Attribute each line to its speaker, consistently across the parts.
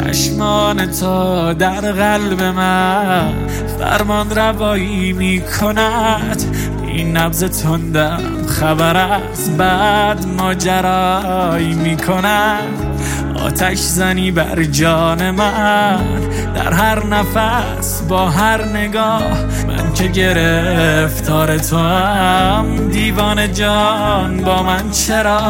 Speaker 1: چشمان تو در قلب من فرمان روایی می کند. این نبض تندم خبر از بد ماجرایی می کند. آتش زنی بر جان من در هر نفس با هر نگاه. من که گرفتار تو هم دیوانه جان با من چرا؟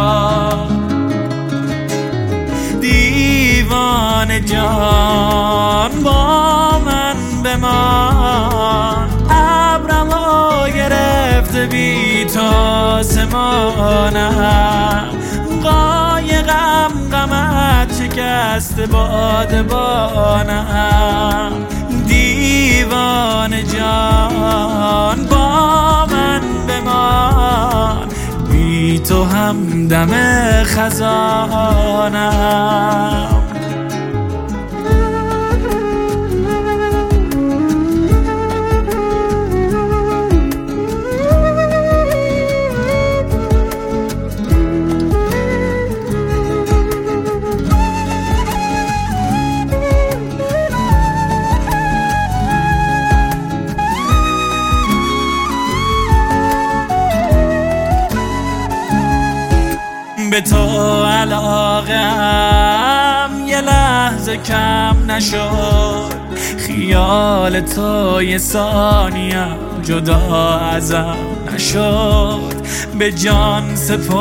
Speaker 1: دیوانه جان با من بمان. ابرمو گرفته بی تو آسمانم. قایقم غمت شکست بادبانم. دیوانه جان با من بمان. بی تو همدم خزانم. به تو علاقم یه لحظه کم نشد. خیال تو یه ثانیم جدا ازم نشد. به جان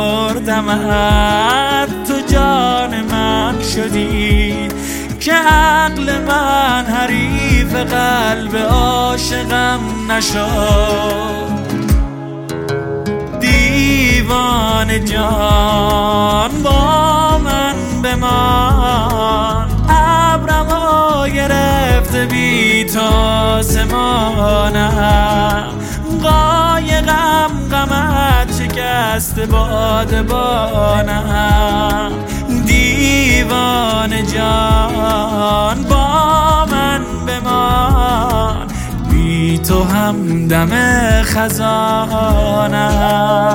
Speaker 1: سپردمت تو جان من شدی. که عقل من حریف قلب عاشقم نشد. دیوانه جان با من بمان. ابرمو گرفته بی تو آسمانم. قایقم غمت شکست بادبانم. دیوانه جان با من بمان. بی تو همدم خزانم.